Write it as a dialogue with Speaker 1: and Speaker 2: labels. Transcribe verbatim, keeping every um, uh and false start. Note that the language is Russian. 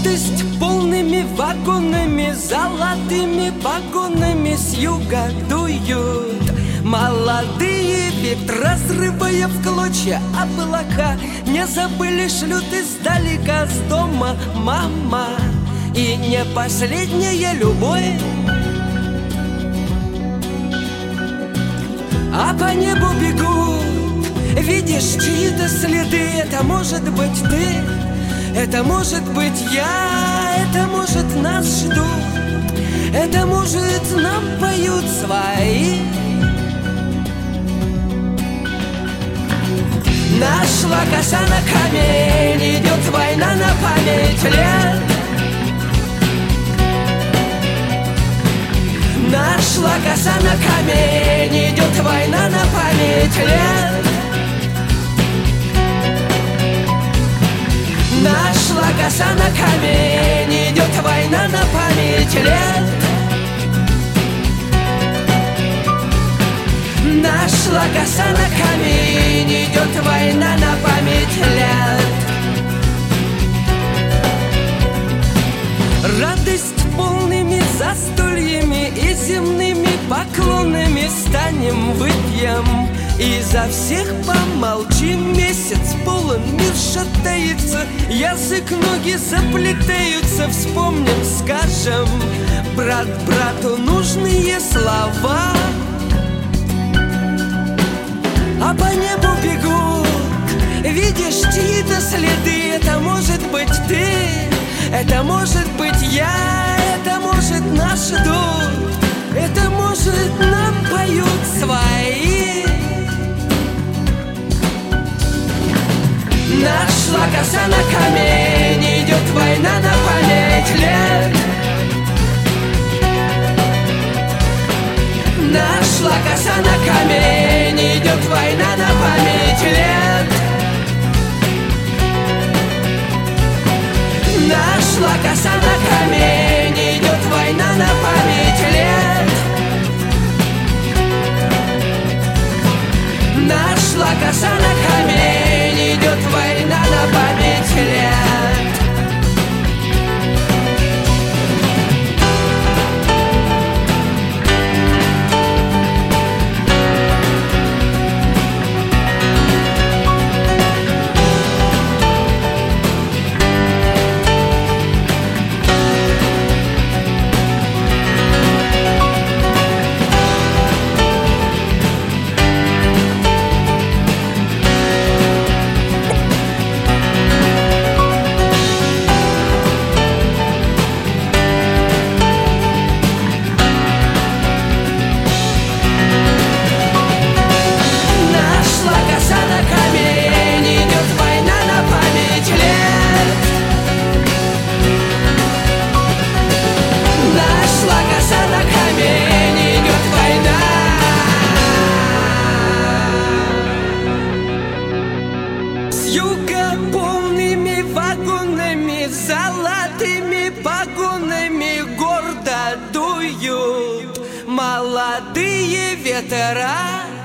Speaker 1: Радость полными вагонами, золотыми погонами с юга дуют молодые ветры, разрывая в клочья облака. Не забыли, шлют издалека с дома мама. И не последняя любовь, а по небу бегут, видишь, чьи-то следы. Это может быть ты, это может быть я, это может нас ждут, это может нам поют свои. Нашла коса на камень, идет война на память лет. Нашла коса на камень, идет война на память лет. Нашла коса на камень, идет война на память лет. Нашла коса на камень, идет война на память лет. Радость полными застольями и земными поклонами станем выпьем, и за всех помолчим. Месяц полон, мир шатается, язык, ноги заплетаются. Вспомним, скажем брат брату нужные слова. А по небу бегут, видишь, чьи-то следы. Это может быть ты, это может быть я, это может нас ждут, это может нам поют свои. Нашла коса на камень, идет война на память лет. Нашла коса на камень, идет война на память лет. Нашла коса на камень, идет война на память лет. Нашла коса на камень, идет война на память лет. Полными вагонами, золотыми погонами гордо дуют молодые ветра.